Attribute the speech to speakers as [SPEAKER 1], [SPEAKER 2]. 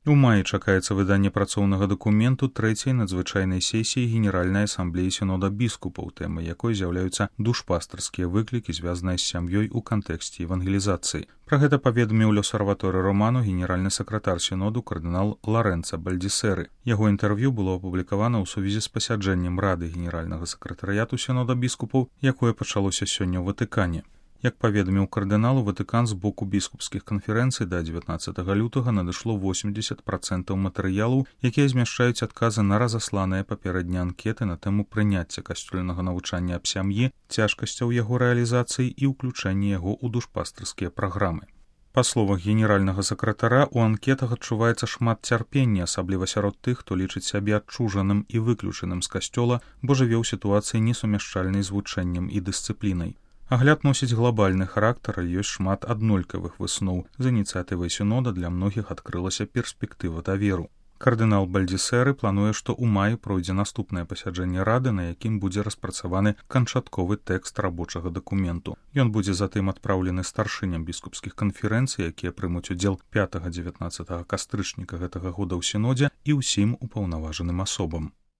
[SPEAKER 1] У маі чакаецца выданне працоўнага дакументу трэцяй надзвычайнай сесіі Генеральнай асамблеі сінода біскупаў, тэмай якой з'яўляюцца душпастарскія выклікі, звязаныя з сям'ёй у кантэксце евангелізацыі. Пра гэта паведаміў L'Osservatore Romano генеральны сакратар сіноду кардынал Лоренцо Бальдісеры. Яго інтэрв'ю было апублікавана ў сувязі з пасяджэннем Рады генеральнага сакратарыяту сінода біскупаў, якое пачалося сёння ў Ватыкане. Як паведаміў кардынал, у Ватыкан з боку біскупскіх канферэнцый да 19 лютага надышло 80% матэрыялаў, якія змяшчаюць адказы на разасланыя папярэднія анкеты на тэму прыняцця касцёльнага навучання аб сям'і, цяжкасцяў яго рэалізацыі і ўключэння яго ў душпастарскія праграмы. Па словах генеральнага сакратара, у анкетах адчуваецца шмат цярпення, асабліва сярод тых, хто лічыць сябе адчужаным і выключаным з касцёла, бо жыве ў сітуацыі несумяшчальнай з вучэннем і дысцыплінай. Агляд носіць глобальны характар, але ёсць шмат аднолькавых высноў. З ініцыятывай сінода для многіх адкрылася перспектыва даверу. Кардынал Бальдісеры плануе, што ў маі пройдзе наступнае пасяджэнне Рады, на якім будзе распрацаваны канчатковы тэкст рабочага дакументу. Ён будзе затым адпраўлены старшыням біскупскіх канферэнцый, якія прымуць удзел 5-19 кастрычніка гэтага года ў сінодзе і ўсім упаўнаважаным асобам.